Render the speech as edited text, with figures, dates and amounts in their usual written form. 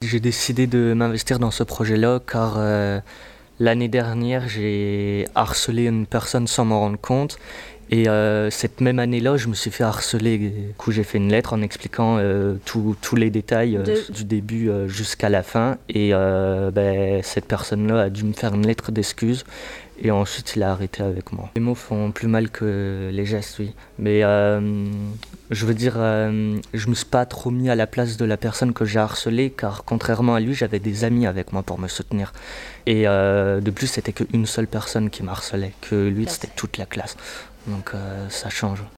j'ai décidé de m'investir dans ce projet-là car l'année dernière, j'ai harcelé une personne sans m'en rendre compte. Et cette même année-là, je me suis fait harceler. Du coup, j'ai fait une lettre en expliquant tous les détails du début jusqu'à la fin. Et cette personne-là a dû me faire une lettre d'excuse. Et ensuite, il a arrêté avec moi. Les mots font plus mal que les gestes, oui. Mais je veux dire, je me suis pas trop mis à la place de la personne que j'ai harcelée, car contrairement à lui, j'avais des amis avec moi pour me soutenir. Et de plus, c'était qu'une seule personne qui me harcelait, que lui, c'était toute la classe. Donc ça change.